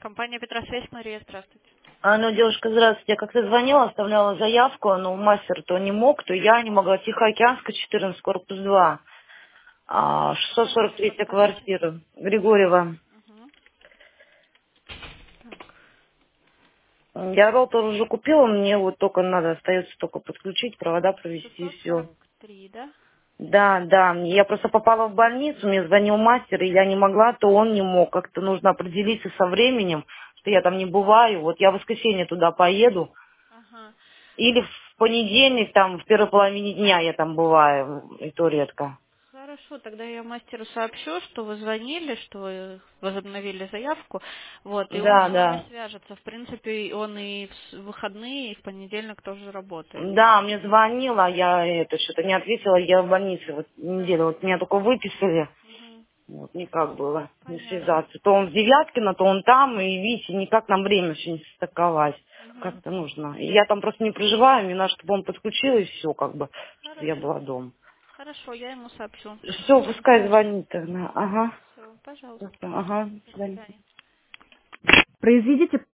Компания Петросвязь, Мария, здравствуйте. Ну, девушка, здравствуйте. Я как-то звонила, оставляла заявку, но мастер то не мог, то я не могла. Тихоокеанская, 14, корпус 2. Как вас 643 зовут, подскажите? квартира. Григорьева. Угу. Я роутер уже купила, мне вот только надо, остается только подключить, провода провести и все. 643, да? Да, да, я просто попала в больницу, мне звонил мастер, и я не могла, то он не мог. Как-то нужно определиться со временем, что я там не бываю. Вот я в воскресенье туда поеду. Ага. Или в понедельник, там, в первой половине дня я там бываю, и то редко. Хорошо, тогда я мастеру сообщу, что вы звонили, что вы возобновили заявку, вот, и он Да, с вами да. свяжется. В принципе, он и в выходные, и в понедельник тоже работает. Да, мне звонила, я это что-то не ответила, я в больнице вот неделю, вот меня только выписали, Угу. вот никак было не Понятно. связаться. То он в Девяткино, то он там, и видите, никак нам время еще не состыковать. Угу. Как-то нужно. И я там просто не проживаю, мне надо, чтобы он подключил, и все, как бы, чтобы я Хорошо. была дома. Хорошо, я ему сообщу. Все, пускай звонит тогда. Ага. Все, пожалуйста. Ага, до До свидания. свидания. Произведите